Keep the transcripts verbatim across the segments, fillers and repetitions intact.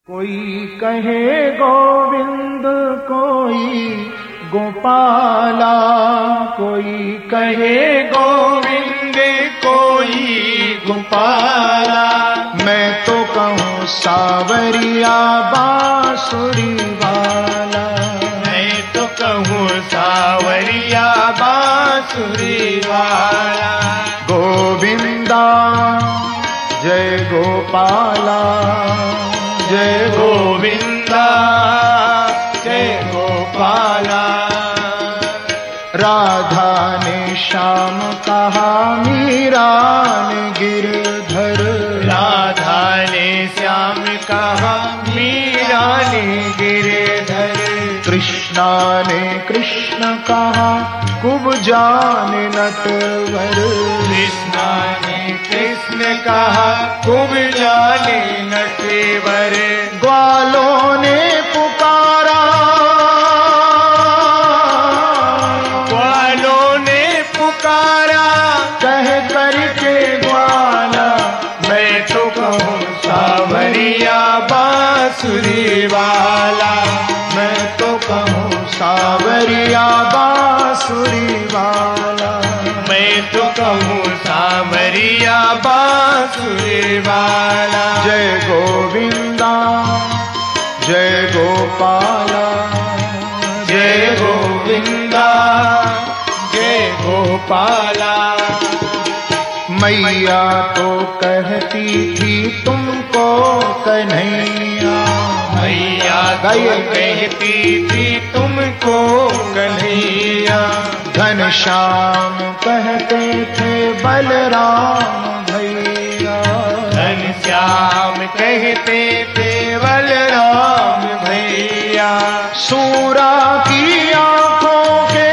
कोई कहे गोविंद कोई गोपाला, कोई कहे गोविंद कोई गोपाला। मैं तो कहूँ सावरिया बांसुरी वाला, मैं तो कहूँ सावरिया बांसुरी वाला। गोविंदा जय गोपाला, जय गोविंदा जय गोपाला। राधा ने श्याम कहा, मीरा ने गिरधर। राधा ने श्याम कहा, मीरा ने गिरधर। कृष्णा ने कृष्ण कहा, कुब्जान नटवर। कृष्णा ने कृष्ण कहा, कुब्जान नटवर। ग्वालों ने पुकारा, ग्वालों ने पुकारा, कह करके ग्वाला। मैं तो कहूँ सावरिया बांसुरी वाला। मैं तो कहूँ सावरिया बांसुरी वाला। मैं तो कहूँ सावरिया बांसुरी वाला। जय गोविंदा जय गोपाला, जय गोविंदा जय गोपाला। मैया तो कहती थी तुमको कन्हैया, मैया तो कहती थी तुमको कन्हैया। घनश्याम कहते थे बलराम भैया, घनश्याम कहते थे बलराम भैया। सूरा की आंखों के,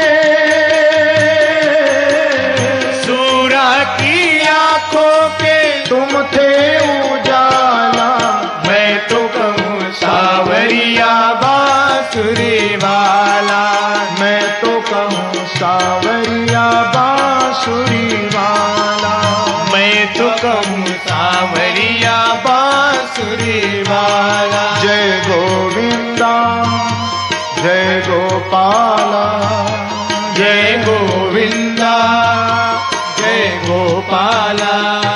सूरा की आंखों के तुम थे उजाला। मैं तो कहूँ सावरिया बांसुरी वाला। मैं तो कहूँ सावरिया बांसुरी वाला। मैं तो कहूँ सावरिया बांसुरी वाला। जय गोविंदा जय गोपाला, जय गोविंदा जय गोपाला।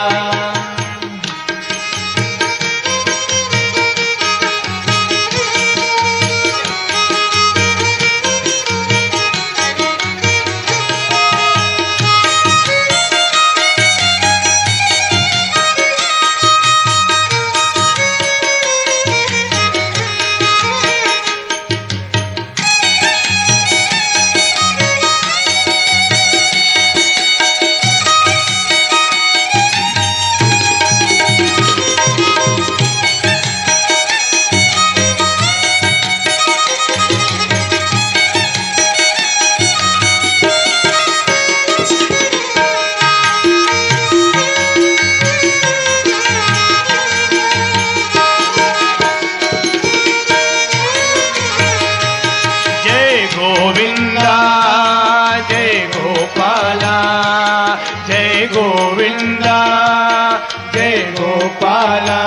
गोविंदा जय गोपाला, जय गोविंदा जय गोपाला।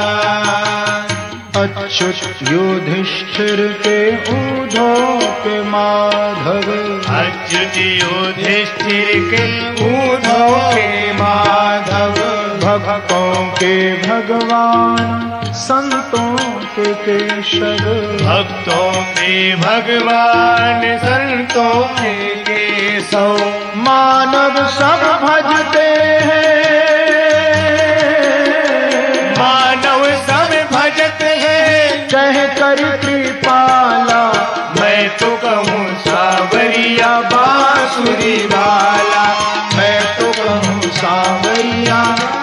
अच्युत युधिष्ठिर के ऊधों के माधव, अच्युत युधिष्ठिर के ऊधों के माधव। भक्तों के भगवान संतों के केशव, भक्तों के भगवान संतों के केशव। मानव सब भजते हैं, मानव सब भजते हैं, कह कर कृपाला। मैं तो कहूँ सावरिया बांसुरी वाला। मैं तो कहूँ सावरिया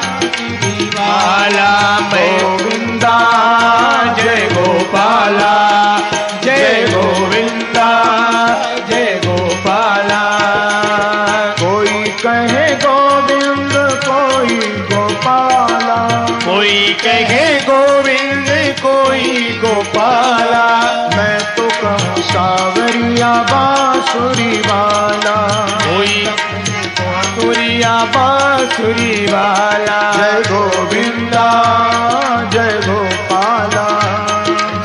वाला। मैं गोविंदा जय गोपाला, जय गोविंदा जय गोपाला। कोई कहे गोविंद कोई गोपाला, कोई कहे गोविंद कोई गोपाला। मैं तो कहूँ सावरिया बांसुरी वाला। कोई बांसुरिया बांसुरी वाला। जय गोविंदा जय गोपाला,